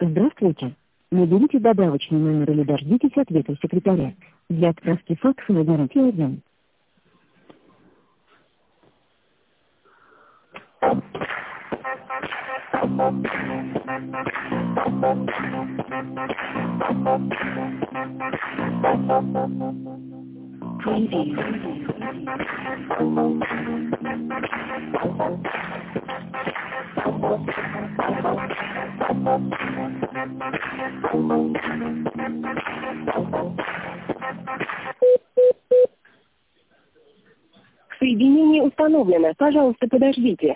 Здравствуйте. Наберите добавочный номер или дождитесь ответа секретаря. Для отправки факса наберите 1. Соединение установлено. Пожалуйста, подождите.